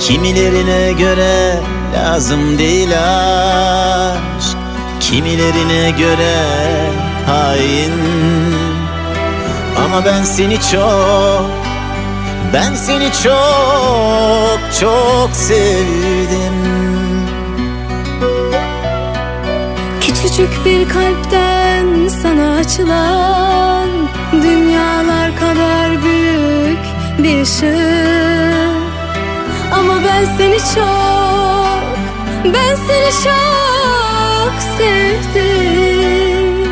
Kimilerine göre lazım değil aşk, kimilerine göre hain. Ama ben seni çok çok sevdim. Küçücük bir kalpten sana açılan dünyalar kadar büyük bir ışık. Ama ben seni çok sevdim.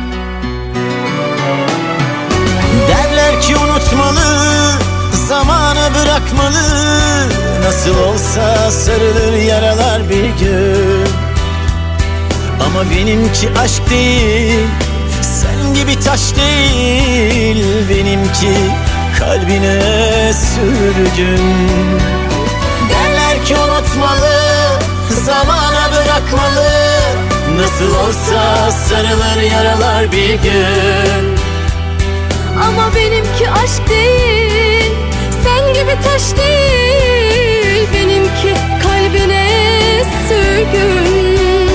Derler ki unutmalı, zamana bırakmalı. Nasıl olsa sarılır yaralar bir gün. Ama benimki aşk değil, sen gibi taş değil. Benimki kalbine sürgün. Derler ki unutmalı, zamana bırakmalı. Nasıl olsa sarılır yaralar bir gün. Ama benimki aşk değil, sen gibi taş değil. Benimki kalbine sürgün.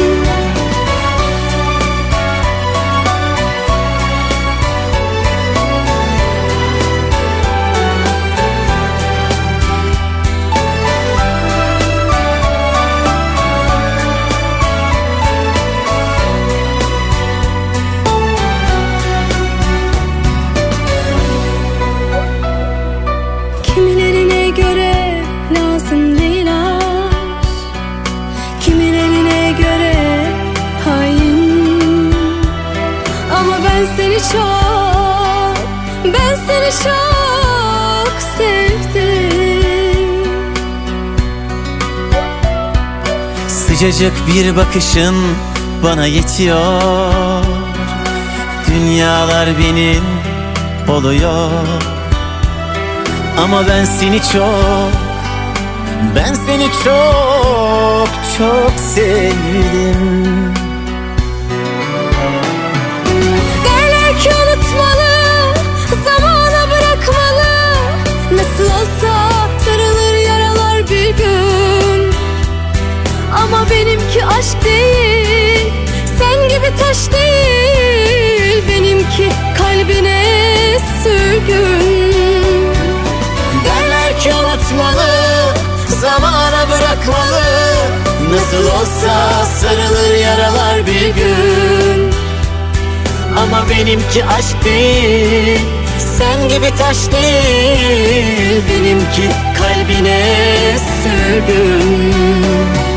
Kimilerine göre lazım değil aşk, kimilerine göre hain. Ama ben seni çok sevdim. Sıcacık bir bakışın bana yetiyor. Dünyalar benim oluyor. Ama ben seni çok sevdim. Derler ki unutmalı, zamana bırakmalı. Nasıl olsa sarılır yaralar bir gün. Ama benimki aşk değil, sen gibi taş değil. Benimki kalbine sürgün. Derler ki unutmalı, zamana bırakmalı. Nasıl olsa sarılır yaralar bir gün. Ama benimki aşk değil, sen gibi taş değil. Benimki kalbine sürgün.